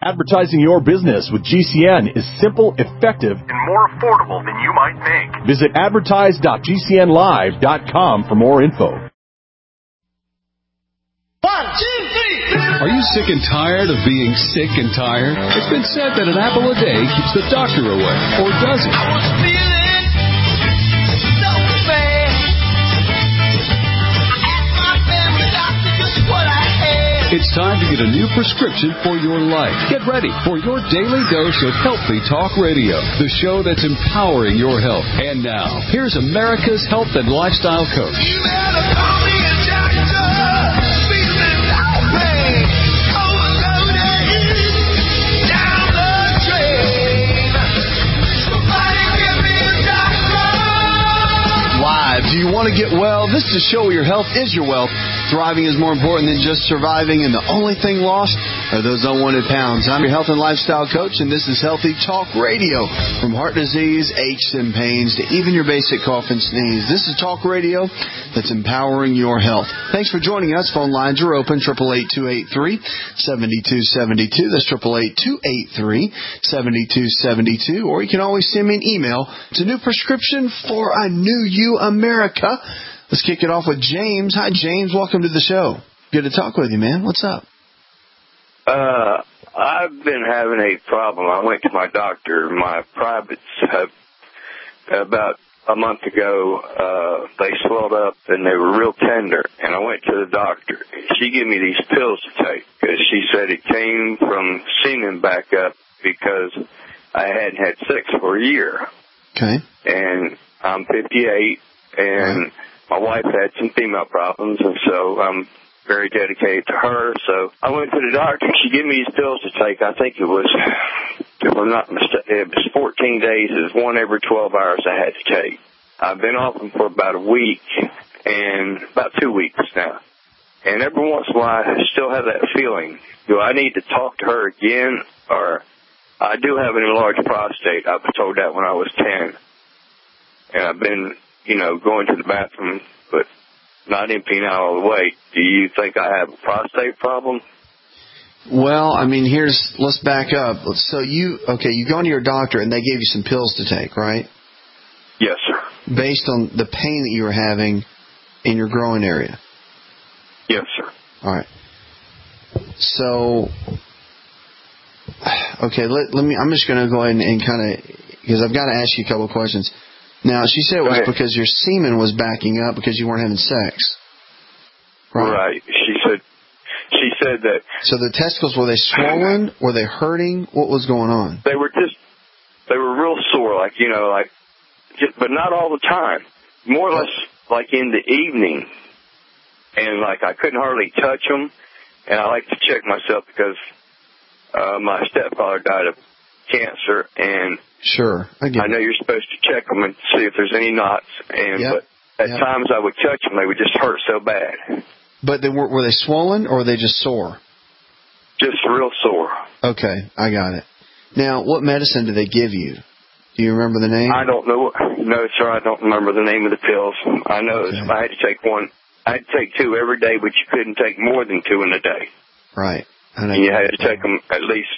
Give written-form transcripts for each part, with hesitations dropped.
Advertising your business with GCN is simple, effective, and more affordable than you might think. Visit advertise.gcnlive.com for more info. 1, 2, 3. Are you sick and tired of being sick and tired? It's been said that an apple a day keeps the doctor away, or does it? I was feeling so bad. I asked my family doctor just what I had. It's time to get a new prescription for your life. Get ready for your daily dose of Healthy Talk Radio, the show that's empowering your health. And now, here's America's health and lifestyle coach. You better call me a doctor. Feeling no pain. Overloaded. Down the drain. Somebody give me a doctor. Live. Do you want to get well? This is a show where your health is your wealth. Thriving is more important than just surviving, and the only thing lost are those unwanted pounds. I'm your health and lifestyle coach, and this is Healthy Talk Radio. From heart disease, aches, and pains, to even your basic cough and sneeze. This is Talk Radio that's empowering your health. Thanks for joining us. Phone lines are open, 888-283-7272. That's 888-283-7272. Or you can always send me an email. It's a new prescription for a new you, America. Let's kick it off with James. Hi, James. Welcome to the show. Good to talk with you, man. What's up? I've been having a problem. I went to my doctor. My privates have, about a month ago, they swelled up and they were real tender. And I went to the doctor. She gave me these pills to take because she said it came from semen back up because I hadn't had sex for a year. Okay. And I'm 58, and my wife had some female problems, and so I'm very dedicated to her. So I went to the doctor, and she gave me these pills to take. I think it was, if I'm not mistaken, it was 14 days. It was one every 12 hours I had to take. I've been off them for about a week, and about 2 weeks now. And every once in a while, I still have that feeling. Do I need to talk to her again? Or I do have an enlarged prostate. I was told that when I was 10. And I've been, going to the bathroom, but not emptying out all the way. Do you think I have a prostate problem? Well, let's back up. So you go to your doctor and they gave you some pills to take, right? Yes, sir. Based on the pain that you were having in your growing area? Yes, sir. All right. So, okay, I'm just going to go ahead and kind of, because I've got to ask you a couple of questions. Now, she said it was because your semen was backing up because you weren't having sex. Right. She said that. So the testicles, were they swollen? Were they hurting? What was going on? They were real sore, but not all the time. More or less like in the evening. And I couldn't hardly touch them. And I like to check myself because my stepfather died of cancer, and sure, I know you're supposed to check them and see if there's any knots, but at times I would touch them, they would just hurt so bad. But were they swollen or were they just sore? Just real sore. Okay, I got it. Now, what medicine did they give you? Do you remember the name? I don't know. No, sir, I don't remember the name of the pills. I know I had to take one. I had to take 2 every day, but you couldn't take more than 2 in a day. Right. And you had to take them at least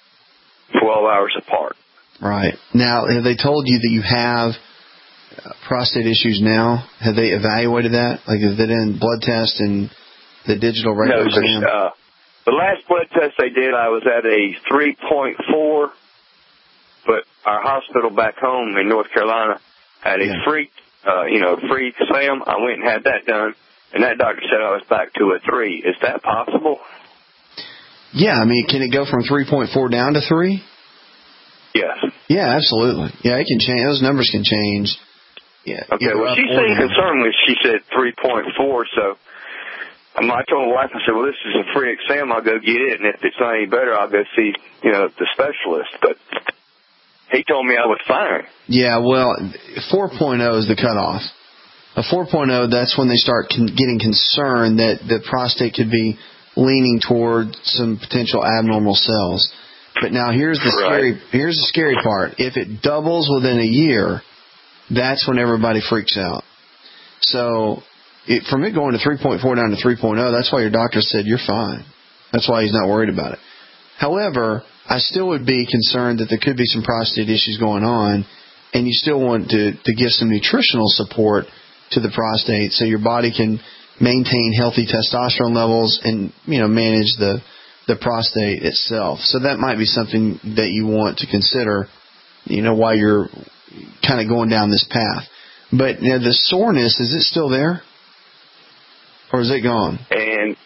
12 hours apart. Right. Now, have they told you that you have prostate issues now? Have they evaluated that? Have they done blood test and the digital rectal exam? No, the last blood test they did, I was at a 3.4, but our hospital back home in North Carolina had a free exam. I went and had that done, and that doctor said I was back to a 3. Is that possible? Yeah, can it go from 3.4 down to 3? Yes. Yeah, absolutely. Yeah, it can change. Those numbers can change. Yeah. Okay, well, she seemed concerned when she said 3.4, so I told my wife, I said, well, this is a free exam. I'll go get it, and if it's not any better, I'll go see, the specialist. But he told me I was fine. Yeah, well, 4.0 is the cutoff. A 4.0, that's when they start getting concerned that the prostate could be leaning toward some potential abnormal cells. But now here's the scary part. If it doubles within a year, that's when everybody freaks out. So from it going to 3.4 down to 3.0, that's why your doctor said you're fine. That's why he's not worried about it. However, I still would be concerned that there could be some prostate issues going on, and you still want to give some nutritional support to the prostate so your body can maintain healthy testosterone levels and, manage the prostate itself. So that might be something that you want to consider, while you're kind of going down this path. But the soreness, is it still there? Or is it gone? And,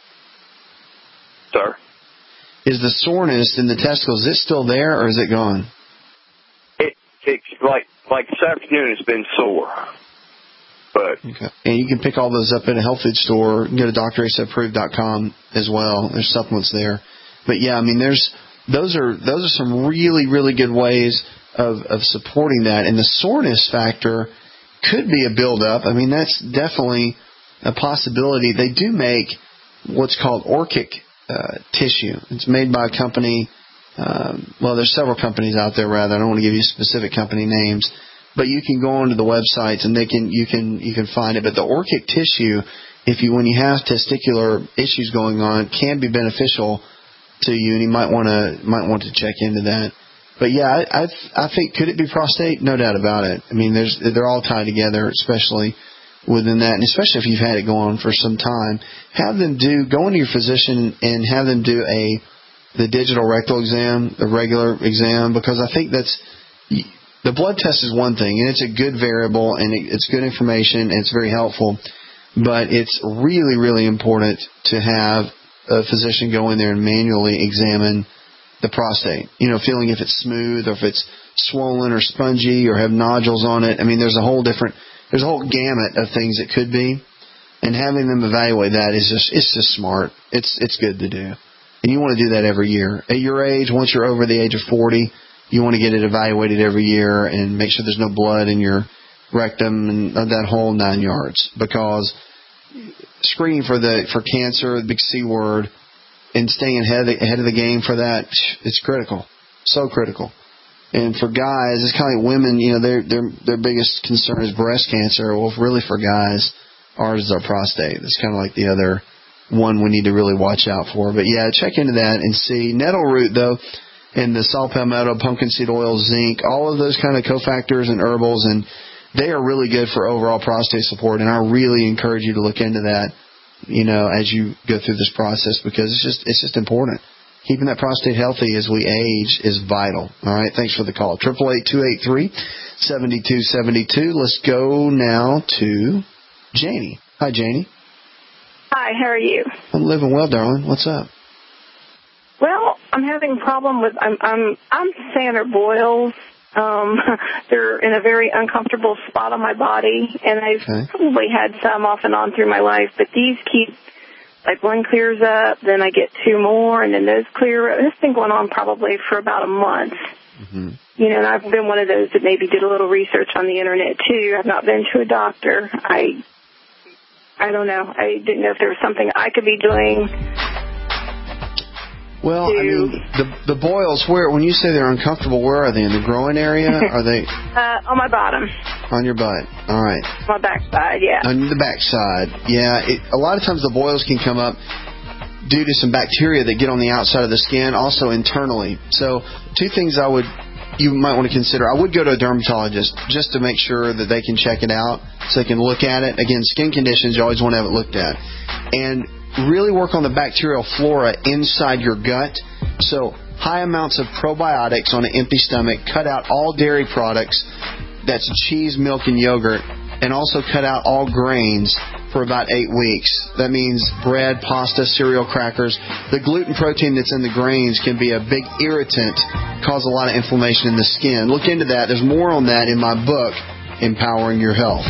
sir? Is the soreness in the testicles, is it still there or is it gone? It's like this afternoon it's been sore. But okay. And you can pick all those up at a health food store. You can go to drasapproved.com as well. There's supplements there. But yeah, I mean, those are some really, really good ways of supporting that. And the soreness factor could be a buildup. I mean, that's definitely a possibility. They do make what's called Orchic tissue. It's made by a company. There's several companies out there. Rather, I don't want to give you specific company names, but you can go onto the websites and you can find it. But the Orchic tissue, when you have testicular issues going on, can be beneficial to you, and you might want to check into that. But yeah, I think, could it be prostate? No doubt about it. I mean, they're all tied together, especially within that, and especially if you've had it going on for some time. Have them go into your physician and have them do the digital rectal exam, the regular exam, because I think the blood test is one thing, and it's a good variable, and it's good information, and it's very helpful. But it's really, really important to have a physician go in there and manually examine the prostate. Feeling if it's smooth or if it's swollen or spongy or have nodules on it. I mean, there's a whole gamut of things it could be, and having them evaluate that it's just smart. It's good to do. And you want to do that every year. At your age, once you're over the age of 40, you want to get it evaluated every year and make sure there's no blood in your rectum and that whole 9 yards. Because screening for cancer, the big C word, and staying ahead of the game for that, it's critical. So critical. And for guys, it's kind of like women, their biggest concern is breast cancer. Well, really for guys, ours is our prostate. It's kind of like the other one we need to really watch out for. But yeah, check into that and see. Nettle root, though, and the saw palmetto, pumpkin seed oil, zinc, all of those kind of cofactors and herbals, and they are really good for overall prostate support. And I really encourage you to look into that, as you go through this process, because it's just important. Keeping that prostate healthy as we age is vital. All right, thanks for the call. 888-283-7272. Let's go now to Janie. Hi, Janie. Hi, how are you? I'm living well, darling. What's up? Well, I'm having a problem with I'm saying they're boils. They're in a very uncomfortable spot on my body, and I've probably had some off and on through my life, but these keep, like, one clears up, then I get two more, and then those clear up. This has been going on probably for about a month. Mm-hmm. And I've been one of those that maybe did a little research on the internet too. I've not been to a doctor. I don't know. I didn't know if there was something I could be doing. Well, I mean, the boils, when you say they're uncomfortable, where are they? In the groin area? Are they? On my bottom. On your butt. All right. My backside, yeah. On the backside. Yeah. A lot of times the boils can come up due to some bacteria that get on the outside of the skin, also internally. So two things you might want to consider. I would go to a dermatologist just to make sure that they can check it out so they can look at it. Again, skin conditions, you always want to have it looked at. And really work on the bacterial flora inside your gut. So high amounts of probiotics on an empty stomach. Cut out all dairy products. That's cheese, milk, and yogurt. And also cut out all grains for about 8 weeks. That means bread, pasta, cereal, crackers. The gluten protein that's in the grains can be a big irritant, cause a lot of inflammation in the skin. Look into that. There's more on that in my book, Empowering Your Health.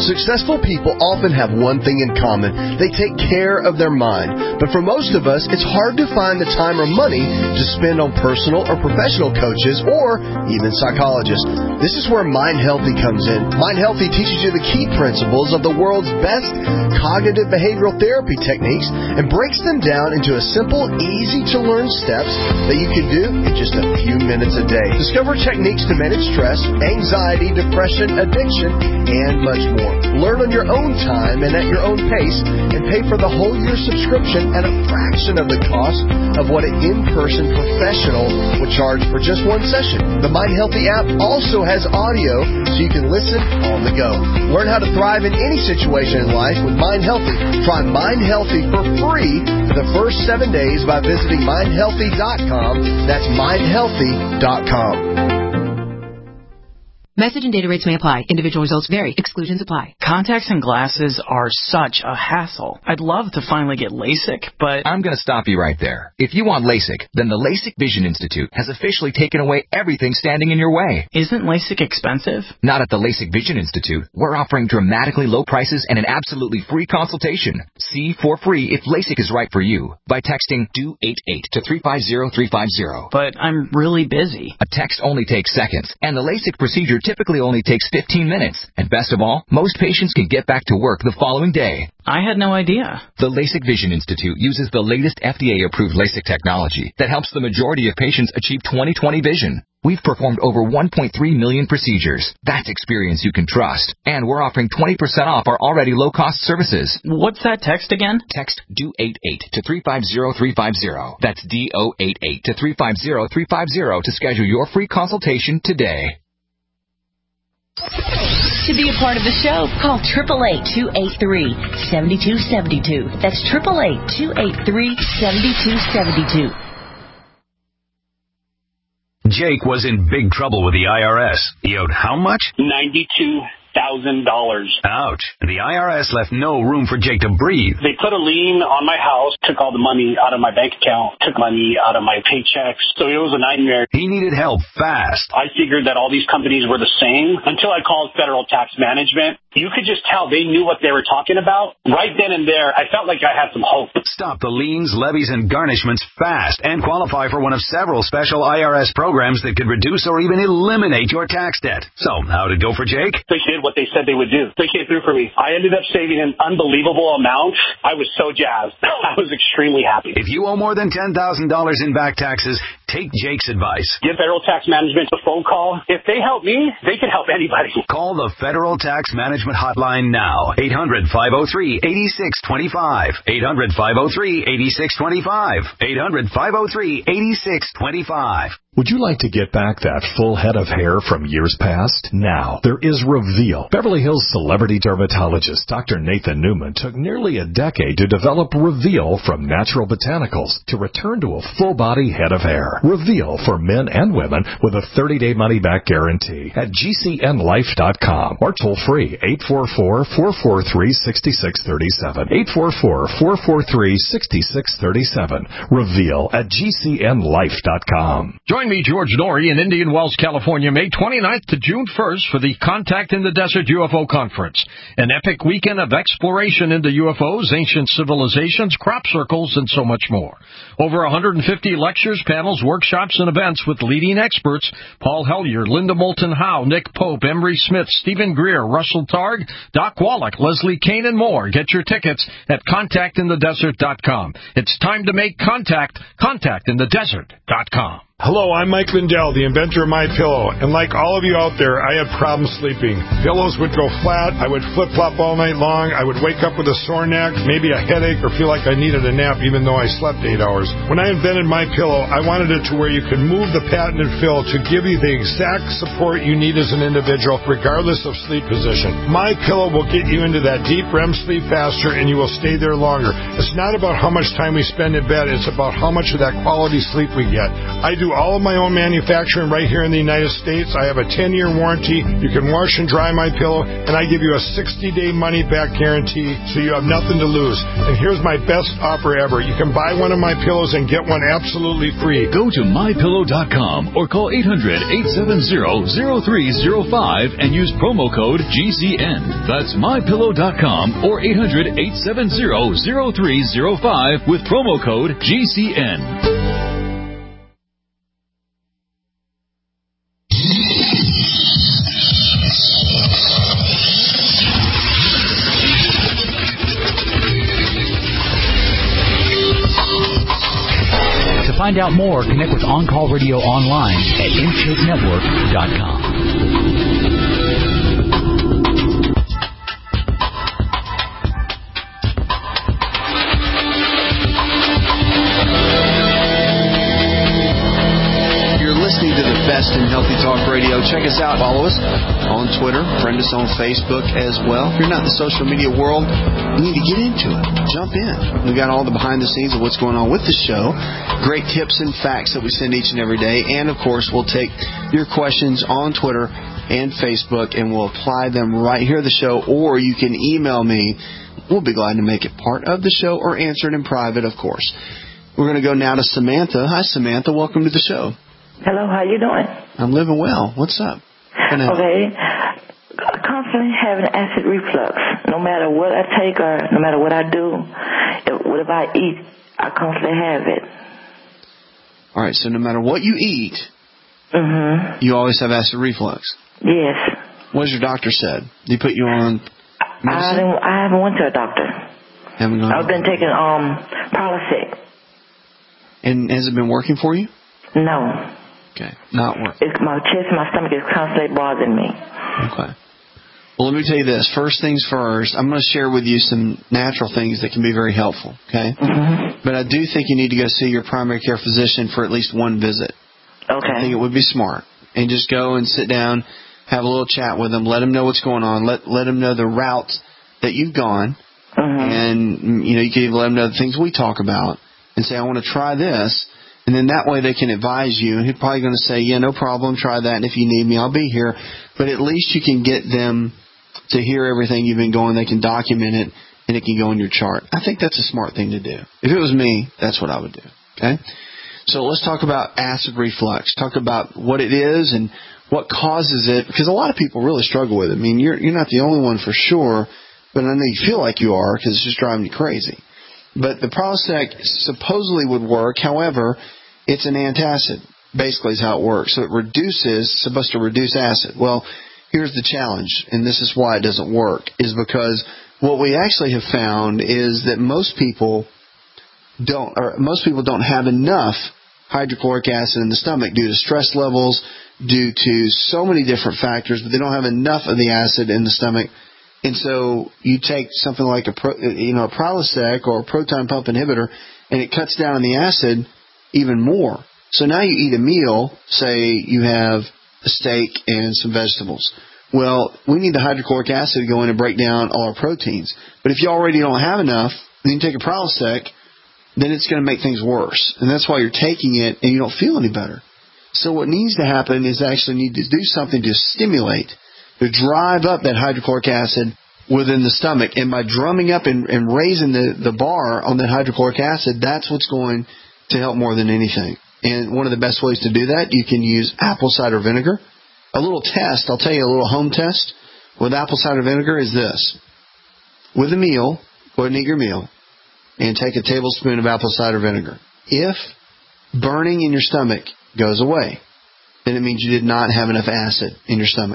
Successful people often have one thing in common. They take care of their mind. But for most of us, it's hard to find the time or money to spend on personal or professional coaches or even psychologists. This is where Mind Healthy comes in. Mind Healthy teaches you the key principles of the world's best cognitive behavioral therapy techniques and breaks them down into a simple, easy-to-learn steps that you can do in just a few minutes a day. Discover techniques to manage stress, anxiety, depression, addiction, and much more. Learn on your own time and at your own pace, and pay for the whole year subscription at a fraction of the cost of what an in-person professional would charge for just one session. The Mind Healthy app also has audio so you can listen on the go. Learn how to thrive in any situation in life with Mind Healthy. Try Mind Healthy for free for the first 7 days by visiting mindhealthy.com. That's mindhealthy.com. Message and data rates may apply. Individual results vary. Exclusions apply. Contacts and glasses are such a hassle. I'd love to finally get LASIK, but... I'm going to stop you right there. If you want LASIK, then the LASIK Vision Institute has officially taken away everything standing in your way. Isn't LASIK expensive? Not at the LASIK Vision Institute. We're offering dramatically low prices and an absolutely free consultation. See for free if LASIK is right for you by texting DO88 to 350350. But I'm really busy. A text only takes seconds, and the LASIK procedure typically only takes 15 minutes. And best of all, most patients can get back to work the following day. I had no idea. The LASIK Vision Institute uses the latest FDA-approved LASIK technology that helps the majority of patients achieve 20/20 vision. We've performed over 1.3 million procedures. That's experience you can trust. And we're offering 20% off our already low-cost services. What's that text again? Text DO88 to 350350. That's DO88 to 350350 to schedule your free consultation today. To be a part of the show, call 888-283-7272. That's 888-283-7272. Jake was in big trouble with the IRS. He owed how much? $92,000. Ouch. The IRS left no room for Jake to breathe. They put a lien on my house, took all the money out of my bank account, took money out of my paychecks. So it was a nightmare. He needed help fast. I figured that all these companies were the same until I called Federal Tax Management. You could just tell they knew what they were talking about. Right then and there, I felt like I had some hope. Stop the liens, levies, and garnishments fast and qualify for one of several special IRS programs that could reduce or even eliminate your tax debt. So, how'd it go for Jake? They did what they said they would do. They came through for me. I ended up saving an unbelievable amount. I was so jazzed. I was extremely happy. If you owe more than $10,000 in back taxes, take Jake's advice. Give Federal Tax Management a phone call. If they help me, they can help anybody. Call the Federal Tax Management Hotline now. 800-503-8625. 800-503-8625. 800-503-8625. Would you like to get back that full head of hair from years past? Now, there is Reveal. Beverly Hills celebrity dermatologist Dr. Nathan Newman took nearly a decade to develop Reveal from natural botanicals to return to a full-body head of hair. Reveal for men and women with a 30-day money-back guarantee at GCNlife.com or toll-free 844-443-6637. 844-443-6637. Reveal at GCNlife.com. Join me, George Norrie, in Indian Wells, California, May 29th to June 1st for the Contact in the Desert UFO Conference, an epic weekend of exploration into UFOs, ancient civilizations, crop circles, and so much more. Over 150 lectures, panels, workshops, and events with leading experts: Paul Hellyer, Linda Moulton Howe, Nick Pope, Emery Smith, Stephen Greer, Russell Targ, Doc Wallach, Leslie Kane, and more. Get your tickets at contactinthedesert.com. It's time to make contact. Contactinthedesert.com. Hello, I'm Mike Lindell, the inventor of MyPillow, and like all of you out there, I had problems sleeping. Pillows would go flat, I would flip-flop all night long, I would wake up with a sore neck, maybe a headache, or feel like I needed a nap even though I slept 8 hours. When I invented MyPillow, I wanted it to where you could move the patented fill to give you the exact support you need as an individual, regardless of sleep position. MyPillow will get you into that deep REM sleep faster, and you will stay there longer. It's not about how much time we spend in bed, it's about how much of that quality sleep we get. I do do all of my own manufacturing right here in the United States. I have a 10-year warranty. You can wash and dry my pillow, and I give you a 60-day money-back guarantee, so you have nothing to lose. And here's my best offer ever. You can buy one of my pillows and get one absolutely free. Go to mypillow.com or call 800-870-0305 and use promo code GCN. That's mypillow.com or 800-870-0305 with promo code GCN. To find out more, connect with On Call Radio online at InShapeNetwork.com. Best in Healthy Talk Radio. Check us out. Follow us on Twitter. Friend us on Facebook as well. If you're not in the social media world, you need to get into it. Jump in. We've got all the behind the scenes of what's going on with the show. Great tips and facts that we send each and every day. And, of course, we'll take your questions on Twitter and Facebook, and we'll apply them right here at the show. Or you can email me. We'll be glad to make it part of the show or answer it in private, of course. We're going to go now to Samantha. Hi, Samantha. Welcome to the show. Hello, how you doing? I'm living well. What's up? Okay. Constantly having acid reflux. No matter what I take or no matter what I do, if I eat, I constantly have it. All right, so no matter what you eat, you always have acid reflux? Yes. What has your doctor said? Did he put you on medicine? I haven't went to a doctor. Haven't gone? I've been taking Prilosec. And has it been working for you? No. Okay, not working. My chest and my stomach is constantly bothering me. Okay. Well, let me tell you this. First things first, I'm going to share with you some natural things that can be very helpful, okay? But I do think you need to go see your primary care physician for at least one visit. Okay. I think it would be smart. And just go and sit down, have a little chat with them, let them know what's going on, let them know the route that you've gone, and, you know, you can even let them know the things we talk about and say, I want to try this. And then that way they can advise you. And he's probably going to say, yeah, no problem, try that. And if you need me, I'll be here. But at least you can get them to hear everything you've been going. They can document it, and it can go in your chart. I think that's a smart thing to do. If it was me, that's what I would do. Okay? So let's talk about acid reflux. Talk about what it is and what causes it. Because a lot of people really struggle with it. I mean, you're not the only one for sure, but I know you feel like you are because it's just driving you crazy. But the Prilosec supposedly would work. However, it's an antacid, basically is how it works. So it supposed to reduce acid. Well, here's the challenge, and this is why it doesn't work, is because what we actually have found is that most people don't have enough hydrochloric acid in the stomach due to stress levels, due to so many different factors, but they don't have enough of the acid in the stomach. And so you take something like a Prilosec or a proton pump inhibitor, and it cuts down on the acid even more. So now you eat a meal, say you have a steak and some vegetables. Well, we need the hydrochloric acid to go in and break down all our proteins. But if you already don't have enough, then you take a Prilosec, then it's going to make things worse. And that's why you're taking it and you don't feel any better. So what needs to happen is actually need to do something to stimulate, to drive up that hydrochloric acid within the stomach. And by drumming up and raising the bar on that hydrochloric acid, that's what's going to help more than anything. And one of the best ways to do that, you can use apple cider vinegar. A little test, I'll tell you a little home test with apple cider vinegar is this. With a meal, go ahead and eat your meal, and take a tablespoon of apple cider vinegar. If burning in your stomach goes away, then it means you did not have enough acid in your stomach.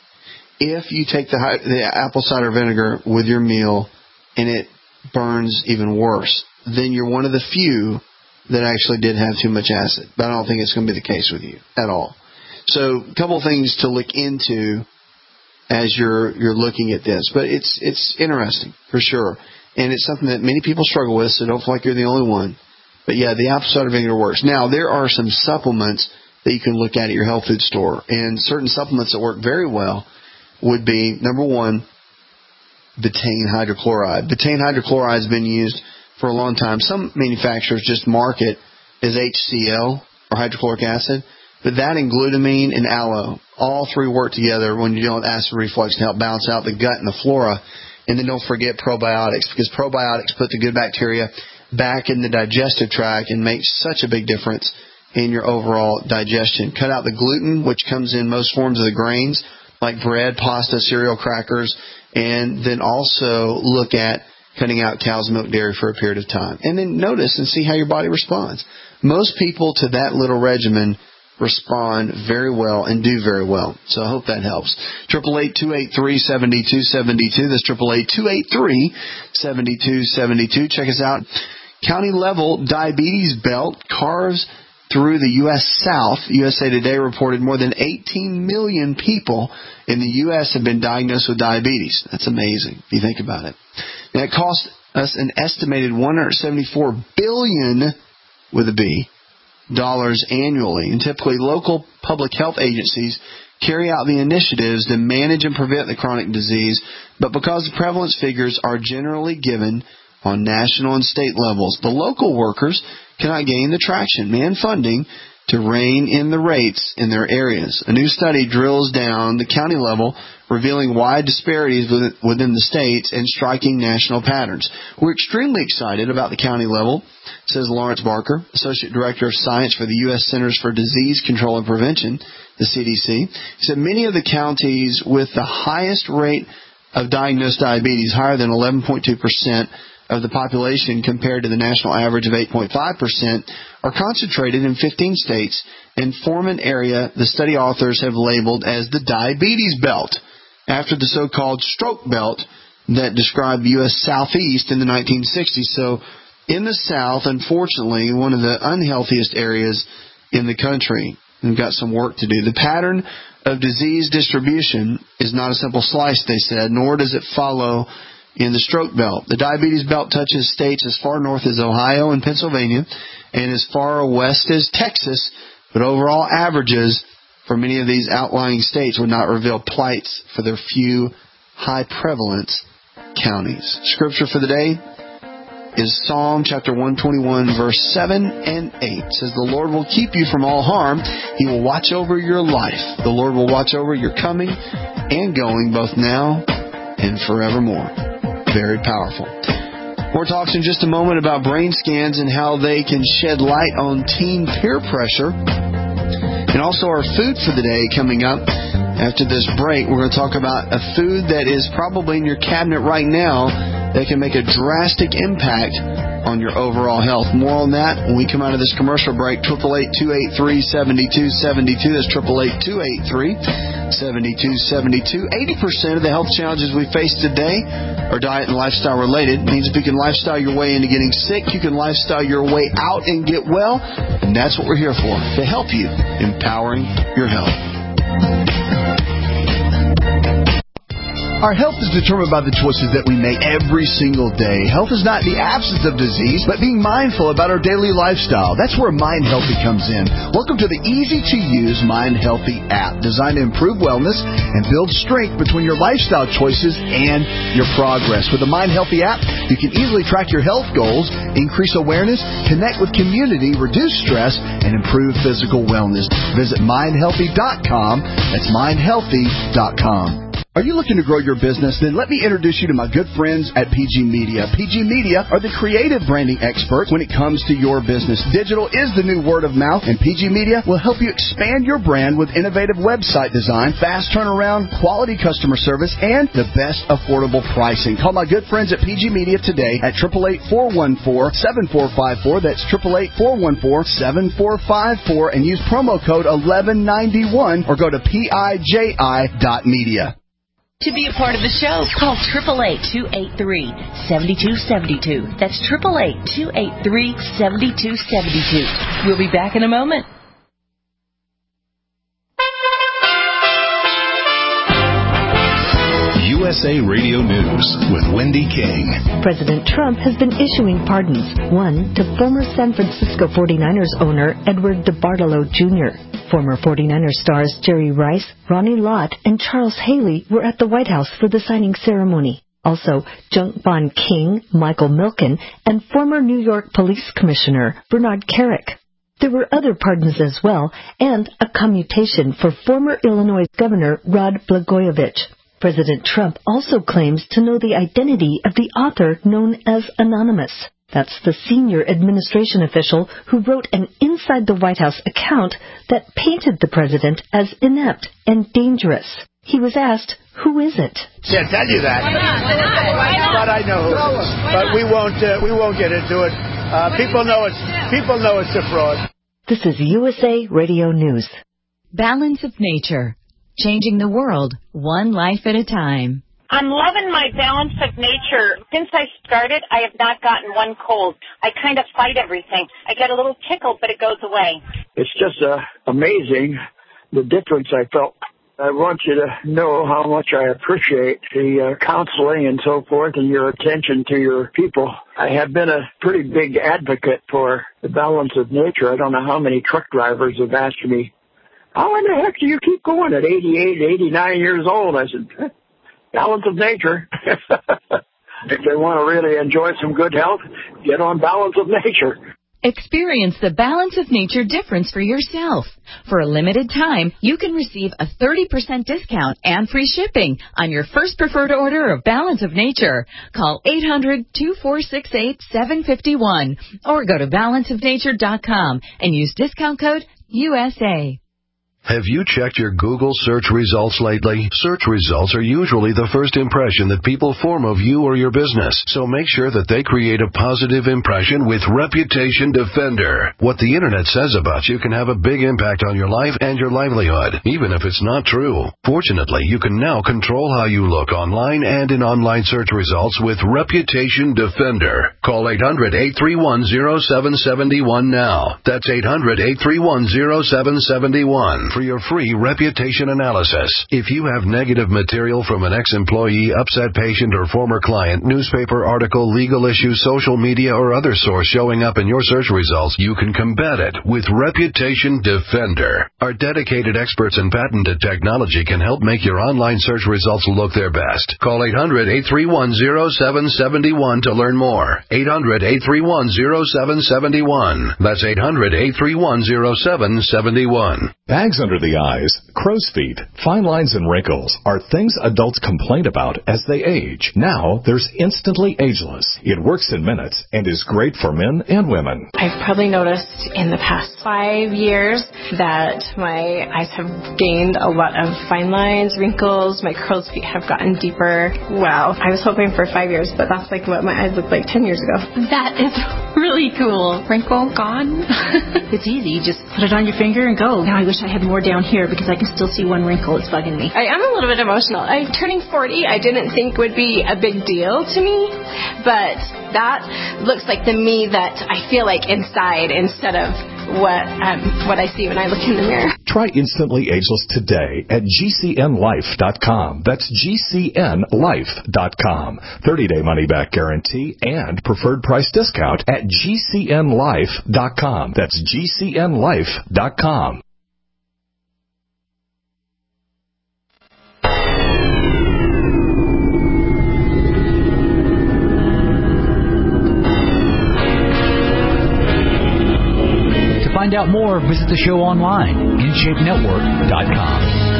If you take the apple cider vinegar with your meal and it burns even worse, then you're one of the few that actually did have too much acid. But I don't think it's going to be the case with you at all. So a couple of things to look into as you're looking at this. But it's interesting, for sure. And it's something that many people struggle with, so don't feel like you're the only one. But yeah, the apple cider vinegar works. Now, there are some supplements that you can look at your health food store. And certain supplements that work very well would be, number one, betaine hydrochloride. Betaine hydrochloride has been used for a long time. Some manufacturers just mark it as HCl or or hydrochloric acid. But that and glutamine and aloe, all three work together when you're dealing with acid reflux to help balance out the gut and the flora. And then don't forget probiotics, because probiotics put the good bacteria back in the digestive tract and make such a big difference in your overall digestion. Cut out the gluten, which comes in most forms of the grains, like bread, pasta, cereal, crackers, and then also look at cutting out cow's milk, dairy for a period of time. And then notice and see how your body responds. Most people to that little regimen respond very well and do very well. So I hope that helps. 888-283-7272. That's 888-283-7272. Check us out. County level diabetes belt carves through the U.S. South. USA Today reported more than 18 million people in the U.S. have been diagnosed with diabetes. That's amazing if you think about it. Now, it cost us an estimated $174 billion with a B dollars annually, and typically local public health agencies carry out the initiatives to manage and prevent the chronic disease, but because the prevalence figures are generally given on national and state levels, the local workers cannot gain the traction and funding to rein in the rates in their areas. A new study drills down the county level, revealing wide disparities within the states and striking national patterns. We're extremely excited about the county level, says Lawrence Barker, Associate Director of Science for the U.S. Centers for Disease Control and Prevention, the CDC. He said many of the counties with the highest rate of diagnosed diabetes, higher than 11.2%, of the population compared to the national average of 8.5%, are concentrated in 15 states and form an area the study authors have labeled as the diabetes belt, after the so-called stroke belt that described the U.S. Southeast in the 1960s. So in the South, unfortunately, one of the unhealthiest areas in the country. We've got some work to do. The pattern of disease distribution is not a simple slice, they said, nor does it follow in the stroke belt. The diabetes belt touches states as far north as Ohio and Pennsylvania and as far west as Texas, but overall averages for many of these outlying states would not reveal plights for their few high prevalence counties. Scripture for the day is Psalm chapter 121, verse 7 and 8. It says, the Lord will keep you from all harm. He will watch over your life. The Lord will watch over your coming and going, both now and forevermore. Very powerful. More talks in just a moment about brain scans and how they can shed light on teen peer pressure. And also our food for the day coming up. After this break, we're going to talk about a food that is probably in your cabinet right now that can make a drastic impact on your overall health. More on that when we come out of this commercial break. 888-283-7272. That's 888-283-7272. 80% of the health challenges we face today are diet and lifestyle related. It means if you can lifestyle your way into getting sick, you can lifestyle your way out and get well. And that's what we're here for, to help you empowering your health. Our health is determined by the choices that we make every single day. Health is not the absence of disease, but being mindful about our daily lifestyle. That's where Mind Healthy comes in. Welcome to the easy-to-use Mind Healthy app, designed to improve wellness and build strength between your lifestyle choices and your progress. With the Mind Healthy app, you can easily track your health goals, increase awareness, connect with community, reduce stress, and improve physical wellness. Visit mindhealthy.com. That's mindhealthy.com. Are you looking to grow your business? Then let me introduce you to my good friends at PG Media. PG Media are the creative branding experts when it comes to your business. Digital is the new word of mouth, and PG Media will help you expand your brand with innovative website design, fast turnaround, quality customer service, and the best affordable pricing. Call my good friends at PG Media today at 888-414-7454. That's 888-414-7454, and use promo code 1191 or go to PIJI.media. To be a part of the show, call 888-283-7272. That's 888-283-7272. We'll be back in a moment. USA Radio News with Wendy King. President Trump has been issuing pardons, one to former San Francisco 49ers owner Edward DeBartolo Jr. Former 49ers stars Jerry Rice, Ronnie Lott, and Charles Haley were at the White House for the signing ceremony. Also, Junk Bond King, Michael Milken, and former New York Police Commissioner Bernard Kerik. There were other pardons as well, and a commutation for former Illinois Governor Rod Blagojevich. President Trump also claims to know the identity of the author known as Anonymous. That's the senior administration official who wrote an Inside the White House account that painted the president as inept and dangerous. He was asked, who is it? Can't tell you that. Why not? But I know who it is. But we won't get into it. People know it's a fraud. This is USA Radio News. Balance of Nature. Changing the world, one life at a time. I'm loving my Balance of Nature. Since I started, I have not gotten one cold. I kind of fight everything. I get a little tickle, but it goes away. It's just amazing the difference I felt. I want you to know how much I appreciate the counseling and so forth and your attention to your people. I have been a pretty big advocate for the Balance of Nature. I don't know how many truck drivers have asked me, how in the heck do you keep going at 88, 89 years old? I said, Balance of Nature. If they want to really enjoy some good health, get on Balance of Nature. Experience the Balance of Nature difference for yourself. For a limited time, you can receive a 30% discount and free shipping on your first preferred order of Balance of Nature. Call 800-2468-751 or go to balanceofnature.com and use discount code USA. Have you checked your Google search results lately? Search results are usually the first impression that people form of you or your business, so make sure that they create a positive impression with Reputation Defender. What the Internet says about you can have a big impact on your life and your livelihood, even if it's not true. Fortunately, you can now control how you look online and in online search results with Reputation Defender. Call 800-831-0771 now. That's 800-831-0771. For your free reputation analysis. If you have negative material from an ex-employee, upset patient, or former client, newspaper article, legal issue, social media, or other source showing up in your search results, you can combat it with Reputation Defender. Our dedicated experts in patented technology can help make your online search results look their best. Call 800-831-0771 to learn more. 800-831-0771. That's 800-831-0771. Bags under the eyes, crow's feet, fine lines and wrinkles are things adults complain about as they age. Now, there's Instantly Ageless. It works in minutes and is great for men and women. I've probably noticed in the past 5 years that my eyes have gained a lot of fine lines, wrinkles, my crow's feet have gotten deeper. Wow. I was hoping for 5 years, but that's like what my eyes looked like 10 years ago. That is really cool. Wrinkle gone. It's easy. Just put it on your finger and go. Now I wish I had more down here because I can still see one wrinkle. It's bugging me. I am a little bit emotional. I'm turning 40. I didn't think would be a big deal to me, but that looks like the me that I feel like inside instead of what I see when I look in the mirror. Try Instantly Ageless today at GCNLife.com. That's GCNLife.com. 30-day money-back guarantee and preferred price discount at GCNLife.com. That's GCNLife.com. To find out more, visit the show online, InShapeNetwork.com.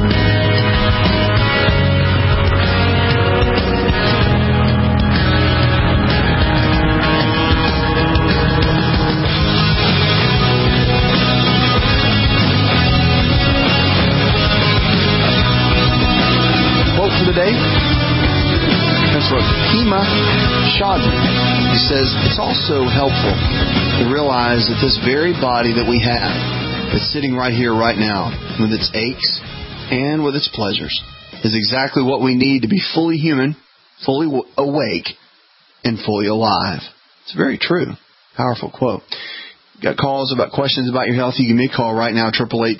Quote for the day comes from Hema Chandra. He says, it's also helpful to realize that this very body that we have that's sitting right here, right now, with its aches and with its pleasures, is exactly what we need to be fully human, fully awake, and fully alive. It's very true. Powerful quote. Got calls about questions about your health? You give me a call right now,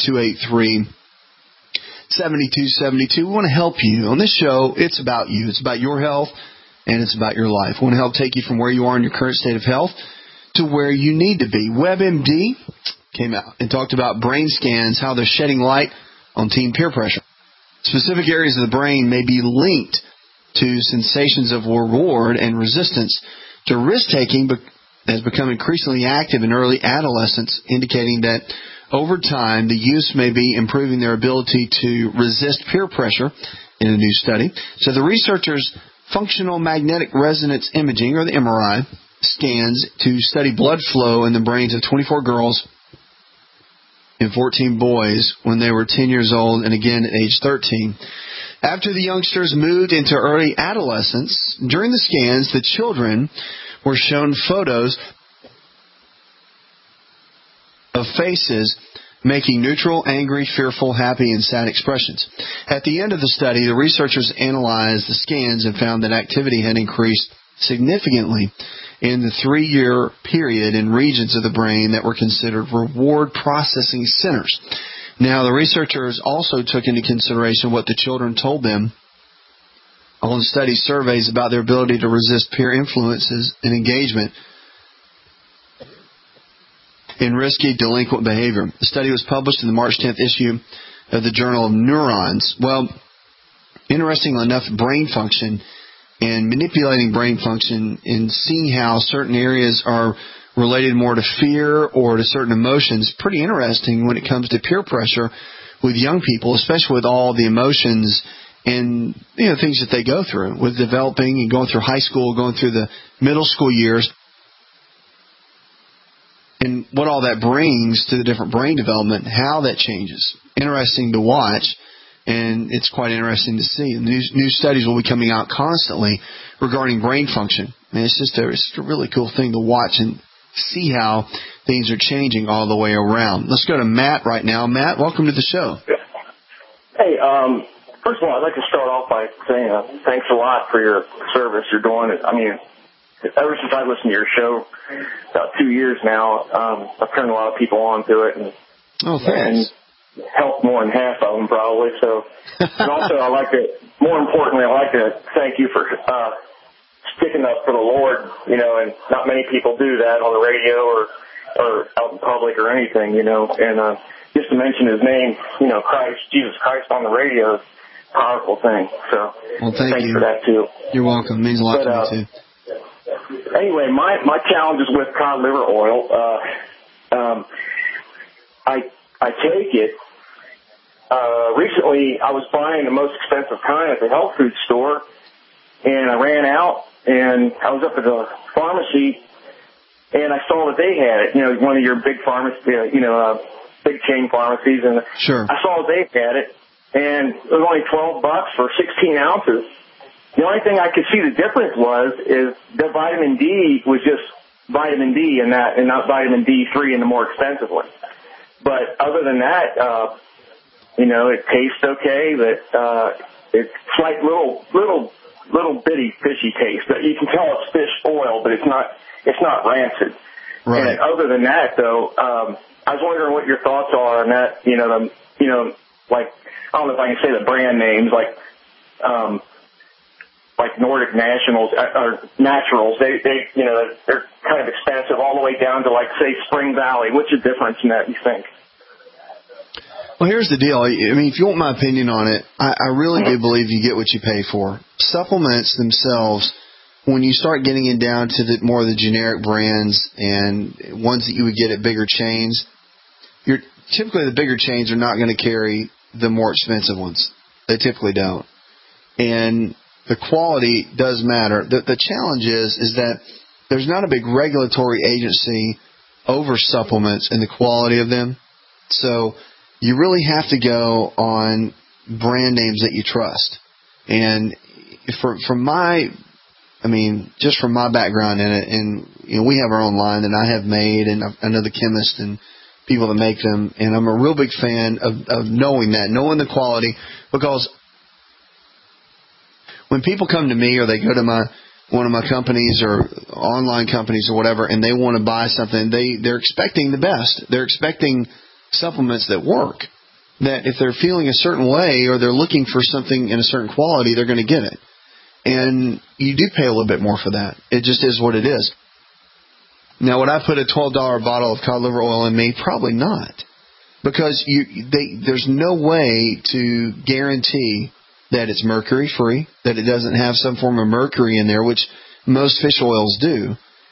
888-283-7272. We want to help you. On this show, it's about you. It's about your health, and it's about your life. We want to help take you from where you are in your current state of health to where you need to be. WebMD came out and talked about brain scans, how they're shedding light on teen peer pressure. Specific areas of the brain may be linked to sensations of reward and resistance to risk-taking has become increasingly active in early adolescence, indicating that over time the use may be improving their ability to resist peer pressure in a new study. So the researchers' functional magnetic resonance imaging, or the MRI, scans to study blood flow in the brains of 24 girls and 14 boys when they were 10 years old and again at age 13. After the youngsters moved into early adolescence, during the scans, the children were shown photos of faces making neutral, angry, fearful, happy, and sad expressions. At the end of the study, the researchers analyzed the scans and found that activity had increased significantly in the 3-year period in regions of the brain that were considered reward processing centers. Now, the researchers also took into consideration what the children told them on study surveys about their ability to resist peer influences and engagement in risky, delinquent behavior. The study was published in the March 10th issue of the Journal of Neurons. Well, interestingly enough, brain function and manipulating brain function and seeing how certain areas are related more to fear or to certain emotions, pretty interesting when it comes to peer pressure with young people, especially with all the emotions and things that they go through with developing and going through high school, going through the middle school years, and what all that brings to the different brain development, how that changes. Interesting to watch, and it's quite interesting to see. New studies will be coming out constantly regarding brain function. And it's just a really cool thing to watch and see how things are changing all the way around. Let's go to Matt right now. Matt, welcome to the show. Hey, first of all, I'd like to start off by saying thanks a lot for your service you're doing. I mean, ever since I listened to your show, about 2 years now, I've turned a lot of people on to it and helped more than half of them probably. So, and also more importantly, I'd like to thank you for sticking up for the Lord, and not many people do that on the radio or out in public or anything, and just to mention his name, Jesus Christ on the radio is a powerful thing. So, thanks for that too. You're welcome. It means a lot to me too. Anyway, my challenge is with cod liver oil. I take it. Recently, I was buying the most expensive kind at the health food store, and I ran out, and I was up at the pharmacy, and I saw that they had it. One of your big pharmacies, big chain pharmacies, and I saw that they had it, and it was only $12 for 16 ounces. The only thing I could see the difference is the vitamin D was just vitamin D in that, and not vitamin D3 in the more expensive one. But other than that, it tastes okay. But it's like little bitty fishy taste. But you can tell it's fish oil, but it's not rancid. Right. And other than that, though, I was wondering what your thoughts are on that. Like I don't know if I can say the brand names, like Nordic Nationals or Naturals, they're kind of expensive all the way down to say Spring Valley. What's the difference in that, you think? Well, here's the deal. I mean, if you want my opinion on it, I really do believe you get what you pay for. Supplements themselves, when you start getting it down to more of the generic brands and ones that you would get at bigger chains, typically the bigger chains are not going to carry the more expensive ones. They typically don't. And the quality does matter. The challenge is that there's not a big regulatory agency over supplements and the quality of them. So you really have to go on brand names that you trust. And from my background in it, and we have our own line that I have made, and I know the chemists and people that make them, and I'm a real big fan of knowing the quality, because when people come to me or they go to one of my companies or online companies or whatever, and they want to buy something, they're expecting the best. They're expecting supplements that work. That if they're feeling a certain way or they're looking for something in a certain quality, they're going to get it. And you do pay a little bit more for that. It just is what it is. Now, would I put a $12 bottle of cod liver oil in me? Probably not. Because there's no way to guarantee that it's mercury-free, that it doesn't have some form of mercury in there, which most fish oils do.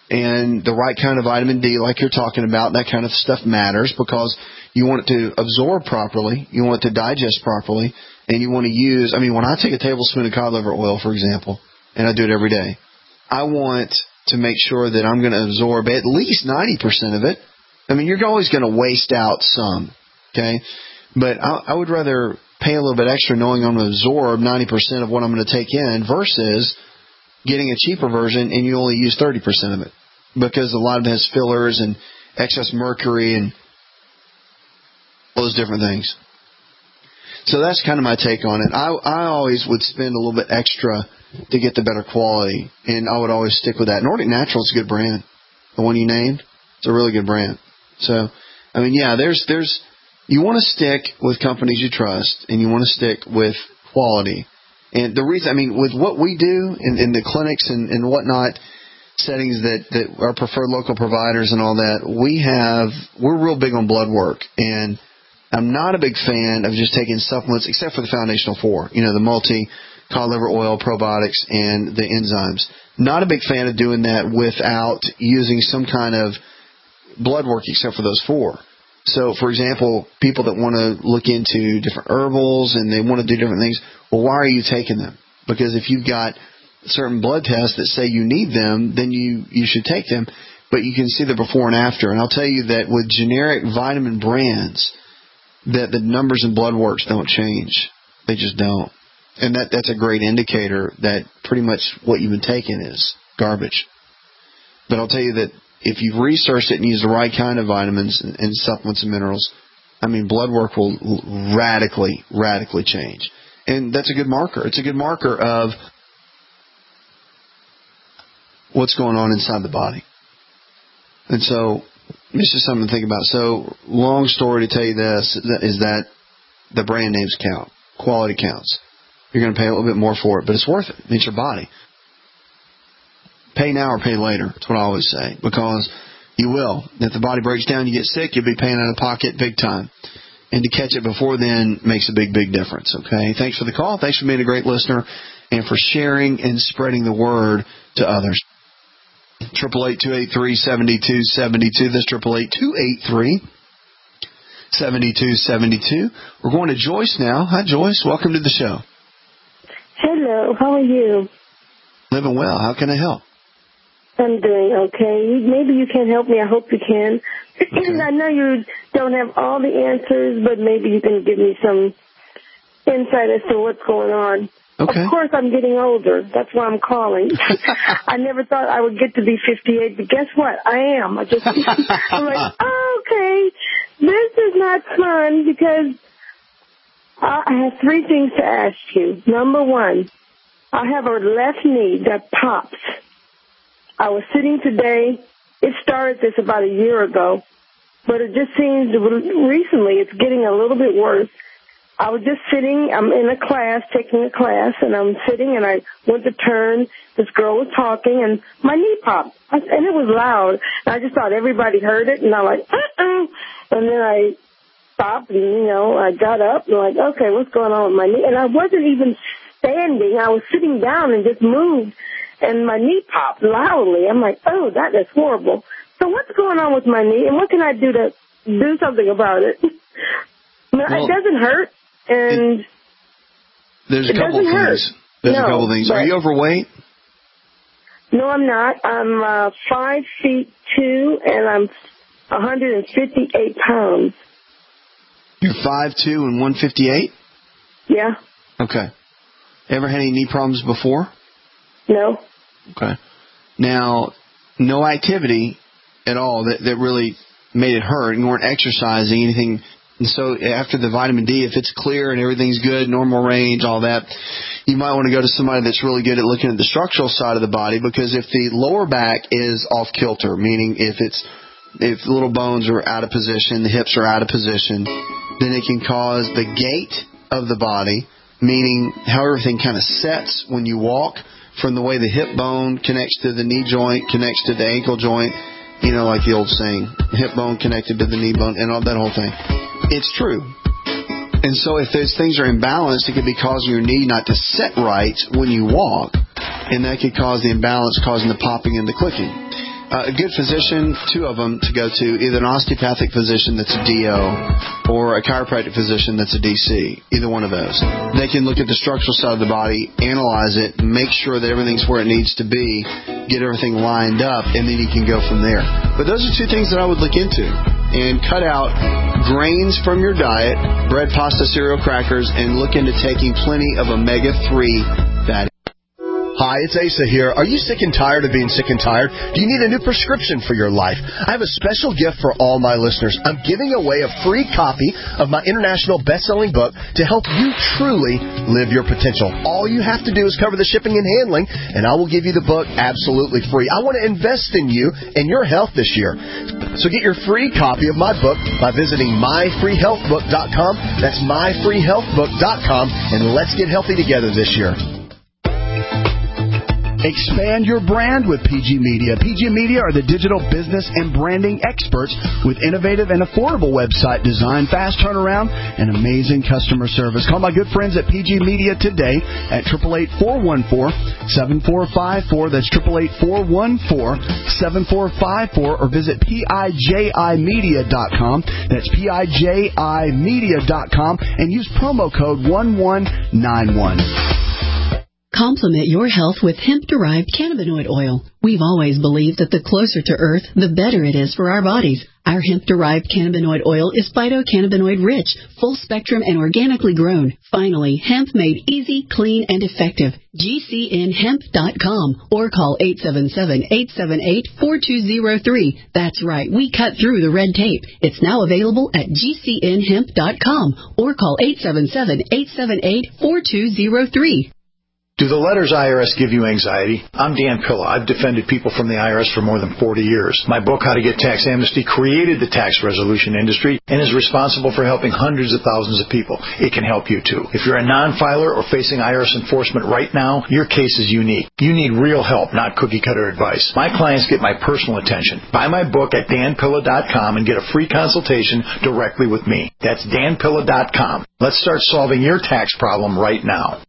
And the right kind of vitamin D, like you're talking about, that kind of stuff matters because you want it to absorb properly, you want it to digest properly, and you want to use, when I take a tablespoon of cod liver oil, for example, and I do it every day, I want to make sure that I'm going to absorb at least 90% of it. You're always going to waste out some, okay? But I would rather pay a little bit extra knowing I'm going to absorb 90% of what I'm going to take in versus getting a cheaper version and you only use 30% of it because a lot of it has fillers and excess mercury and those different things. So that's kind of my take on it. I always would spend a little bit extra to get the better quality, and I would always stick with that. Nordic Natural is a good brand. The one you named, it's a really good brand. So, there's you want to stick with companies you trust, and you want to stick with quality. And the reason, with what we do in the clinics and whatnot, settings that are preferred local providers and all that, we're real big on blood work. And I'm not a big fan of just taking supplements, except for the foundational four, the multi, cod liver oil, probiotics, and the enzymes. Not a big fan of doing that without using some kind of blood work except for those four. So, for example, people that want to look into different herbals and they want to do different things, well, why are you taking them? Because if you've got certain blood tests that say you need them, then you should take them. But you can see the before and after. And I'll tell you that with generic vitamin brands, that the numbers in blood works don't change. They just don't. And that's a great indicator that pretty much what you've been taking is garbage. But I'll tell you that if you've researched it and used the right kind of vitamins and supplements and minerals, blood work will radically change. And that's a good marker. It's a good marker of what's going on inside the body. And so it's just something to think about. So long story to tell you this is that the brand names count. Quality counts. You're going to pay a little bit more for it, but it's worth it. It's your body. Pay now or pay later. That's what I always say, because you will. If the body breaks down, you get sick, you'll be paying out of pocket big time. And to catch it before then makes a big, big difference, okay? Thanks for the call. Thanks for being a great listener and for sharing and spreading the word to others. 888-283-7272. That's 888-283-7272. We're going to Joyce now. Hi, Joyce. Welcome to the show. Hello. How are you? Living well. How can I help? I'm doing okay. Maybe you can help me. I hope you can. Okay. I know you don't have all the answers, but maybe you can give me some insight as to what's going on. Okay. Of course, I'm getting older. That's why I'm calling. I never thought I would get to be 58, but guess what? I am. I'm like, oh, okay, this is not fun because I have three things to ask you. Number one, I have a left knee that pops. I was sitting today. It started this about a year ago, but it just seems recently it's getting a little bit worse. I was just sitting. I'm in a class, taking a class, and I'm sitting, and I went to turn. This girl was talking, and my knee popped, and it was loud. And I just thought everybody heard it, and I'm like, and then I stopped, and, I got up, and like, okay, what's going on with my knee? And I wasn't even standing. I was sitting down and just moved. And my knee popped loudly. I'm like, oh, that is horrible. So what's going on with my knee, and what can I do to do something about it? It doesn't hurt, and there's a couple things. There's a couple things. Are you overweight? No, I'm not. I'm 5'2", and I'm 158 pounds. You're 5'2" and 158? Yeah. Okay. Ever had any knee problems before? No. Okay. Now, no activity at all that really made it hurt. You weren't exercising, anything. And so after the vitamin D, if it's clear and everything's good, normal range, all that, you might want to go to somebody that's really good at looking at the structural side of the body, because if the lower back is off kilter, meaning if the little bones are out of position, the hips are out of position, then it can cause the gait of the body, meaning how everything kind of sets when you walk, from the way the hip bone connects to the knee joint, connects to the ankle joint, like the old saying, hip bone connected to the knee bone, and all that whole thing. It's true. And so if those things are imbalanced, it could be causing your knee not to set right when you walk, and that could cause the imbalance, causing the popping and the clicking. a good physician, 2 of them to go to, either an osteopathic physician that's a DO or a chiropractic physician that's a DC, either one of those. They can look at the structural side of the body, analyze it, make sure that everything's where it needs to be, get everything lined up, and then you can go from there. But those are 2 things that I would look into. And cut out grains from your diet, bread, pasta, cereal, crackers, and look into taking plenty of omega-3 fatty. Hi, it's Asa here. Are you sick and tired of being sick and tired? Do you need a new prescription for your life? I have a special gift for all my listeners. I'm giving away a free copy of my international best-selling book to help you truly live your potential. All you have to do is cover the shipping and handling, and I will give you the book absolutely free. I want to invest in you and your health this year. So get your free copy of my book by visiting myfreehealthbook.com. That's myfreehealthbook.com, and let's get healthy together this year. Expand your brand with PG Media. PG Media are the digital business and branding experts with innovative and affordable website design, fast turnaround, and amazing customer service. Call my good friends at PG Media today at 888-414-7454. That's 888-414-7454, or visit PIJImedia.com. That's PIJImedia.com, and use promo code 1191. Complement your health with hemp-derived cannabinoid oil. We've always believed that the closer to Earth, the better it is for our bodies. Our hemp-derived cannabinoid oil is phytocannabinoid-rich, full-spectrum, and organically grown. Finally, hemp made easy, clean, and effective. GCNhemp.com or call 877-878-4203. That's right, we cut through the red tape. It's now available at GCNhemp.com or call 877-878-4203. Do the letters IRS give you anxiety? I'm Dan Pilla. I've defended people from the IRS for more than 40 years. My book, How to Get Tax Amnesty, created the tax resolution industry and is responsible for helping hundreds of thousands of people. It can help you, too. If you're a non-filer or facing IRS enforcement right now, your case is unique. You need real help, not cookie-cutter advice. My clients get my personal attention. Buy my book at danpilla.com and get a free consultation directly with me. That's danpilla.com. Let's start solving your tax problem right now.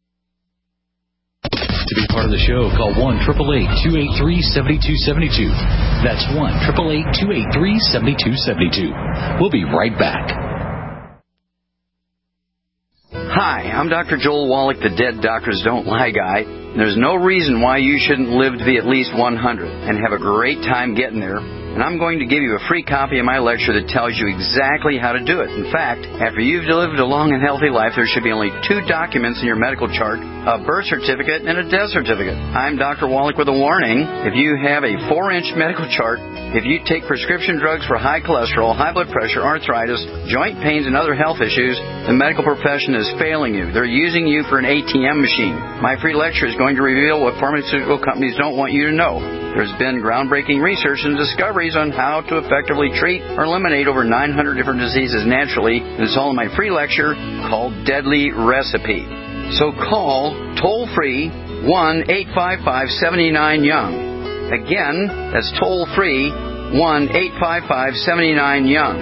To be part of the show, call 1-888-283-7272. That's 1-888-283-7272. We'll be right back. Hi, I'm Dr. Joel Wallach, the Dead Doctors Don't Lie guy. There's no reason why you shouldn't live to be at least 100 and have a great time getting there. And I'm going to give you a free copy of my lecture that tells you exactly how to do it. In fact, after you've lived a long and healthy life, there should be only 2 documents in your medical chart, a birth certificate and a death certificate. I'm Dr. Wallach with a warning. If you have a 4-inch medical chart, if you take prescription drugs for high cholesterol, high blood pressure, arthritis, joint pains, and other health issues, the medical profession is failing you. They're using you for an ATM machine. My free lecture is going to reveal what pharmaceutical companies don't want you to know. There's been groundbreaking research and discoveries on how to effectively treat or eliminate over 900 different diseases naturally, and it's all in my free lecture called Deadly Recipe. So call toll-free 1-855-79-YOUNG. Again, that's toll-free 1-855-79-YOUNG.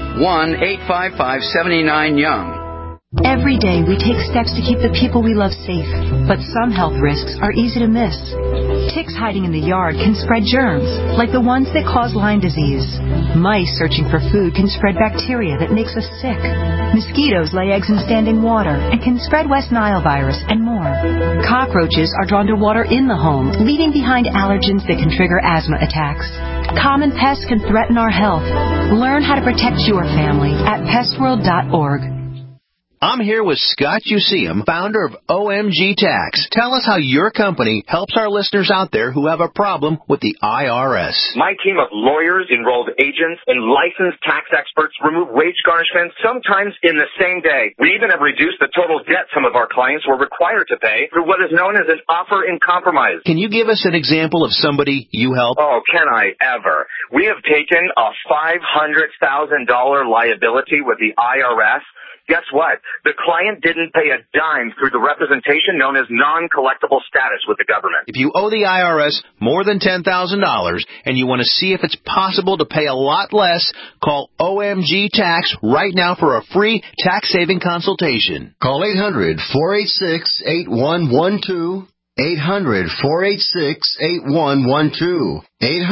1-855-79-YOUNG. Every day we take steps to keep the people we love safe, but some health risks are easy to miss. Ticks hiding in the yard can spread germs, like the ones that cause Lyme disease. Mice searching for food can spread bacteria that makes us sick. Mosquitoes lay eggs in standing water and can spread West Nile virus and more. Cockroaches are drawn to water in the home, leaving behind allergens that can trigger asthma attacks. Common pests can threaten our health. Learn how to protect your family at pestworld.org. I'm here with Scott Useum, founder of OMG Tax. Tell us how your company helps our listeners out there who have a problem with the IRS. My team of lawyers, enrolled agents, and licensed tax experts remove wage garnishments sometimes in the same day. We even have reduced the total debt some of our clients were required to pay through what is known as an offer in compromise. Can you give us an example of somebody you help? Oh, can I ever? We have taken a $500,000 liability with the IRS. Guess what? The client didn't pay a dime through the representation known as non-collectible status with the government. If you owe the IRS more than $10,000 and you want to see if it's possible to pay a lot less, call OMG Tax right now for a free tax-saving consultation. Call 800-486-8112. 800-486-8112.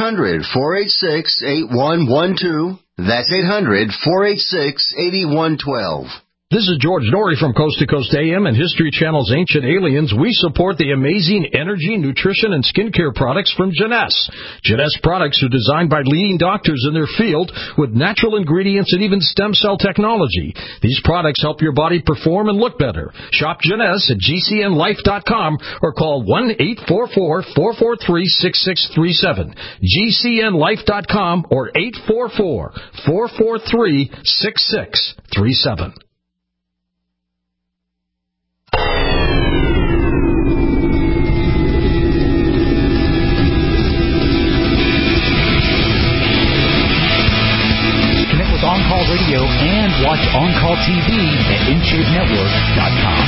800-486-8112. That's 800-486-8112. This is George Norrie from Coast to Coast AM and History Channel's Ancient Aliens. We support the amazing energy, nutrition, and skincare products from Jeunesse. Jeunesse products are designed by leading doctors in their field with natural ingredients and even stem cell technology. These products help your body perform and look better. Shop Jeunesse at GCNlife.com or call 1-844-443-6637. GCNlife.com or 844-443-6637. On-Call Radio and watch On-Call TV at InShapeNetwork.com.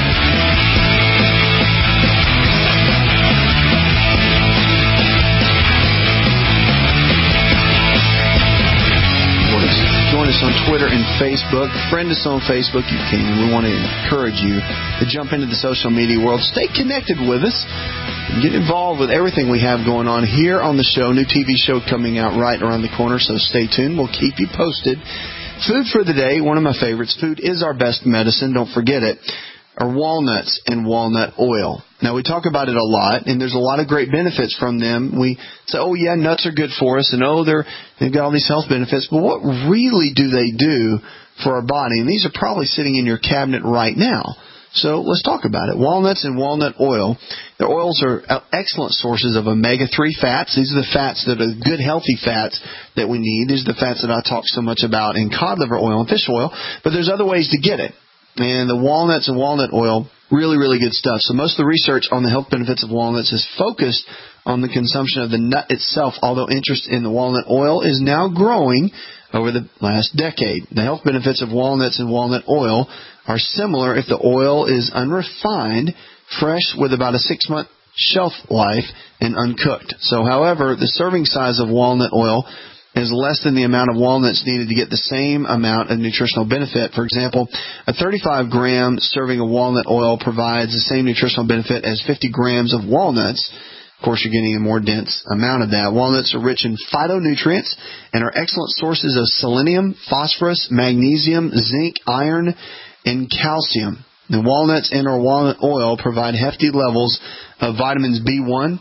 Join us on Twitter and Facebook. Friend us on Facebook. You can. We want to encourage you to jump into the social media world. Stay connected with us. Get involved with everything we have going on here on the show. New TV show coming out right around the corner, so stay tuned. We'll keep you posted. Food for the day, one of my favorites. Food is our best medicine. Don't forget it. Are walnuts and walnut oil. Now, we talk about it a lot, and there's a lot of great benefits from them. We say, oh, yeah, nuts are good for us, and they've got all these health benefits. But what really do they do for our body? And these are probably sitting in your cabinet right now. So let's talk about it. Walnuts and walnut oil. The oils are excellent sources of omega-3 fats. These are the fats that are good, healthy fats that we need. These are the fats that I talk so much about in cod liver oil and fish oil. But there's other ways to get it. And the walnuts and walnut oil, really, really good stuff. So most of the research on the health benefits of walnuts is focused on the consumption of the nut itself, although interest in the walnut oil is now growing over the last decade. The health benefits of walnuts and walnut oil are similar if the oil is unrefined, fresh with about a 6-month shelf life, and uncooked. So, however, the serving size of walnut oil is less than the amount of walnuts needed to get the same amount of nutritional benefit. For example, a 35-gram serving of walnut oil provides the same nutritional benefit as 50 grams of walnuts. Of course, you're getting a more dense amount of that. Walnuts are rich in phytonutrients and are excellent sources of selenium, phosphorus, magnesium, zinc, iron, and calcium. The walnuts and or walnut oil provide hefty levels of vitamins B1,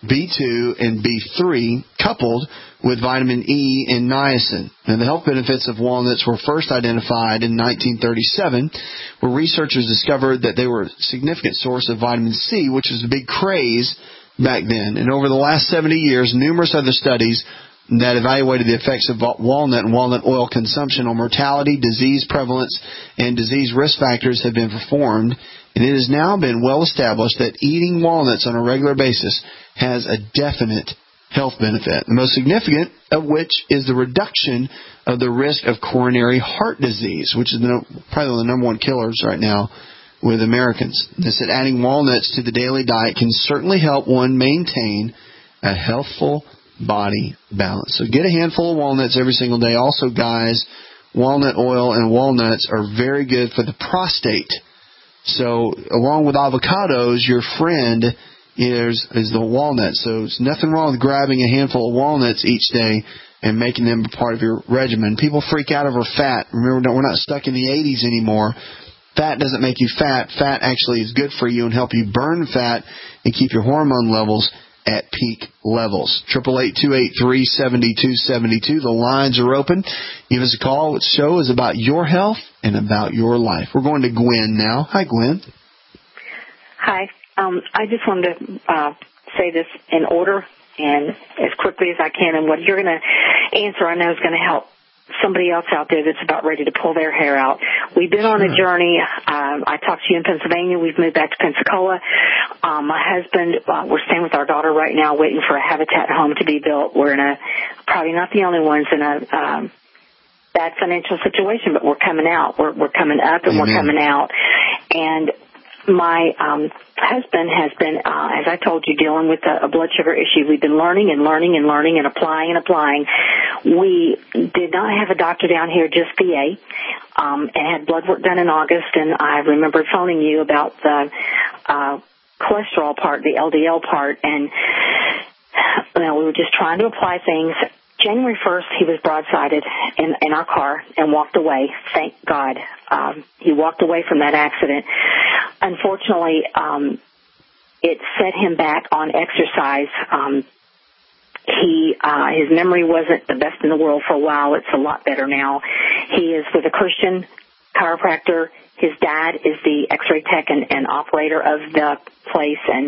B2, and B3, coupled with vitamin E and niacin. Now, the health benefits of walnuts were first identified in 1937, where researchers discovered that they were a significant source of vitamin C, which was a big craze back then. And over the last 70 years, numerous other studies that evaluated the effects of walnut and walnut oil consumption on mortality, disease prevalence, and disease risk factors have been performed. And it has now been well established that eating walnuts on a regular basis has a definite health benefit, the most significant of which is the reduction of the risk of coronary heart disease, which is probably the number one killers right now with Americans. They said adding walnuts to the daily diet can certainly help one maintain a healthful body balance. So get a handful of walnuts every single day. Also, guys, walnut oil and walnuts are very good for the prostate. So along with avocados, your friend is the walnut. So there's nothing wrong with grabbing a handful of walnuts each day and making them a part of your regimen. People freak out over fat. Remember, we're not stuck in the 80s anymore. Fat doesn't make you fat. Fat actually is good for you and help you burn fat and keep your hormone levels at peak levels. 888-283-7272. The lines are open. Give us a call. The show is about your health and about your life. We're going to Gwen now. Hi, Gwen. Hi. I just wanted to say this in order and as quickly as I can. And what you're going to answer, I know, is going to help somebody else out there that's about ready to pull their hair out. We've been on a journey. I talked to you in Pennsylvania. We've moved back to Pensacola. My husband, we're staying with our daughter right now, waiting for a Habitat home to be built. We're in probably not the only ones in a bad financial situation, but we're coming out. We're coming up and we're coming out. And my husband has been, as I told you, dealing with a blood sugar issue. We've been learning and applying. We did not have a doctor down here, just VA, and had blood work done in August. And I remember phoning you about the cholesterol part, the LDL part, and we were just trying to apply things. January 1st, he was broadsided in our car and walked away. Thank God. He walked away from that accident. Unfortunately, it set him back on exercise. His memory wasn't the best in the world for a while. It's a lot better now. He is with a Christian chiropractor. His dad is the X-ray tech and operator of the place, and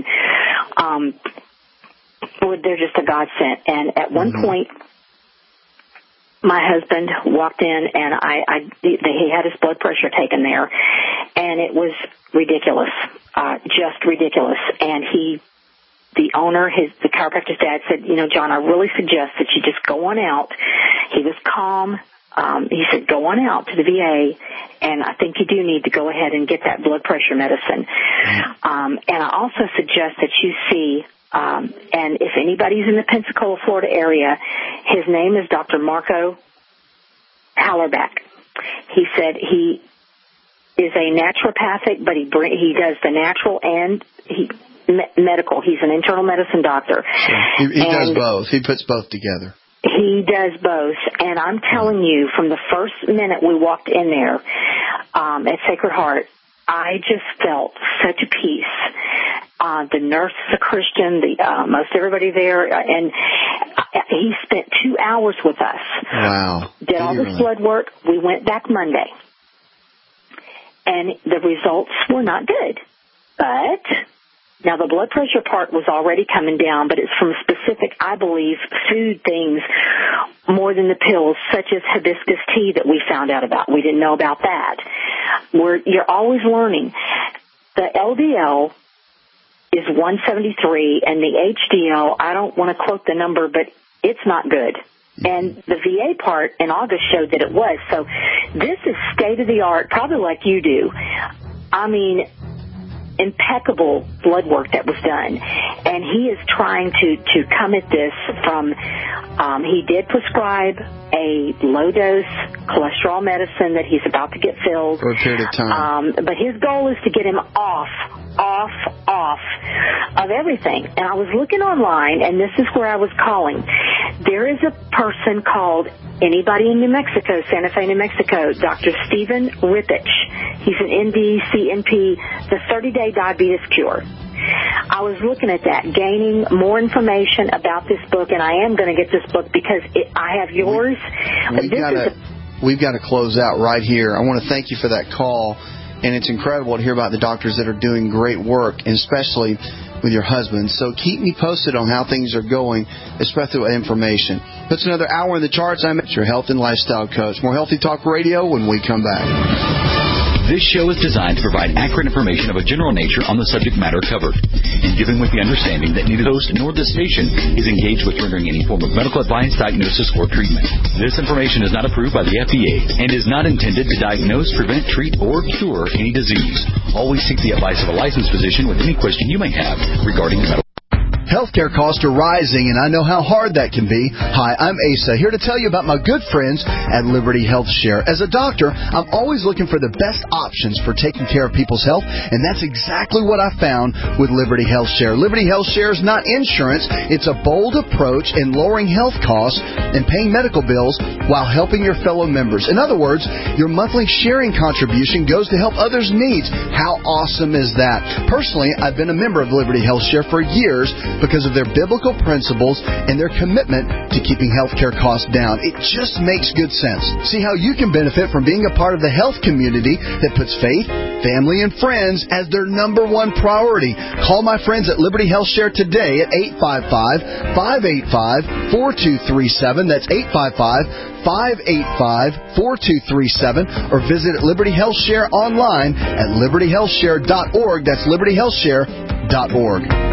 they're just a godsend. And at one point, my husband walked in, and he had his blood pressure taken there, and it was ridiculous, just ridiculous. And the owner, the chiropractor's dad, said, John, I really suggest that you just go on out. He was calm. He said, go on out to the VA, and I think you do need to go ahead and get that blood pressure medicine. And I also suggest that you see, and if anybody's in the Pensacola, Florida area, his name is Dr. Marco Hallerback. He said he is a naturopathic, but he does the natural and medical. He's an internal medicine doctor. He does both. He puts both together. He does both, and I'm telling you, from the first minute we walked in there at Sacred Heart, I just felt such a peace. The nurse is a Christian, most everybody there, and he spent 2 hours with us. Wow. Did all this blood work. We went back Monday, and the results were not good. But now the blood pressure part was already coming down, but it's from specific, I believe, food things more than the pills, such as hibiscus tea that we found out about. We didn't know about that. You're always learning. The LDL is 173, and the HDL, I don't want to quote the number, but it's not good. And the VA part in August showed that it was. So this is state-of-the-art, probably like you do. I mean, impeccable blood work that was done. And he is trying to come at this from, he did prescribe a low-dose cholesterol medicine that he's about to get filled. For a period of time. But his goal is to get him off of everything. And I was looking online, and this is where I was calling. There is a person called, anybody in New Mexico, Santa Fe, New Mexico, Dr. Stephen Rippich. He's an MD, CNP, the 30-day diabetes cure. I was looking at that, gaining more information about this book, and I am going to get this book because I have yours. We've got to close out right here. I want to thank you for that call, and it's incredible to hear about the doctors that are doing great work, and especially with your husband. So keep me posted on how things are going, especially with information. Puts another hour in the charts. I'm your health and lifestyle coach. More Healthy Talk Radio when we come back. This show is designed to provide accurate information of a general nature on the subject matter covered, and given with the understanding that neither the host nor the station is engaged with rendering any form of medical advice, diagnosis, or treatment. This information is not approved by the FDA and is not intended to diagnose, prevent, treat, or cure any disease. Always seek the advice of a licensed physician with any question you may have regarding medical. Healthcare costs are rising, and I know how hard that can be. Hi, I'm Asa, here to tell you about my good friends at Liberty Health Share. As a doctor, I'm always looking for the best options for taking care of people's health, and that's exactly what I found with Liberty Health Share. Liberty Health Share is not insurance. It's a bold approach in lowering health costs and paying medical bills while helping your fellow members. In other words, your monthly sharing contribution goes to help others' needs. How awesome is that? Personally, I've been a member of Liberty Health Share for years, because of their biblical principles and their commitment to keeping healthcare costs down. It just makes good sense. See how you can benefit from being a part of the health community that puts faith, family, and friends as their number one priority. Call my friends at Liberty Health Share today at 855-585-4237. That's 855-585-4237, or visit Liberty Health Share online at libertyhealthshare.org. That's libertyhealthshare.org.